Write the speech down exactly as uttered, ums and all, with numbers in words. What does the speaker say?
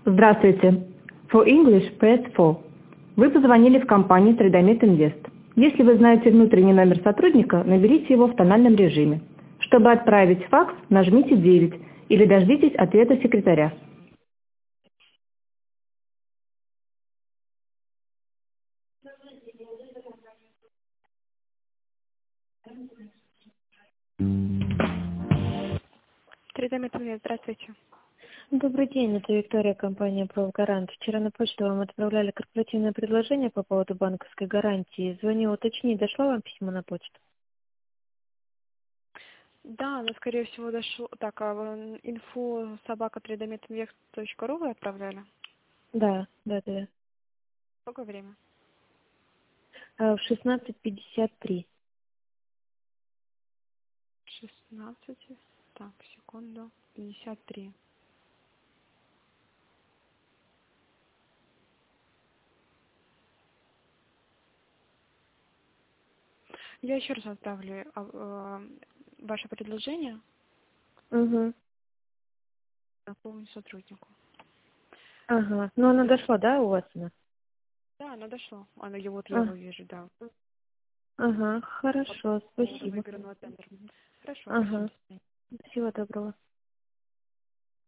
Здравствуйте. For English, press four. Вы позвонили в компанию Трейдомет Инвест. Если вы знаете внутренний номер сотрудника, наберите его в тональном режиме. Чтобы отправить факс, нажмите девять или дождитесь ответа секретаря. Трейдомет Инвест, здравствуйте. Добрый день, это Виктория, компания «Правгарант». Вчера на почту вам отправляли корпоративное предложение по поводу банковской гарантии. Звоню уточнить, дошло вам письмо на почту? Да, но скорее всего дошло. Так, а вы инфу собака трейдометинвест точка ру вы отправляли? Да, да, да. Сколько время? А, В шестнадцать пятьдесят три. шестнадцать. Так, секунду. пятьдесят три. Я еще раз отправлю а, э, ваше предложение Угу. напомню сотруднику. Ага. Ну, она дошла, да, у вас она? Да, оно дошло. Оно, я вот я А, его вижу, да. ага, хорошо, спасибо. Выберу на тендер. Хорошо, спасибо. Ага. Всего доброго.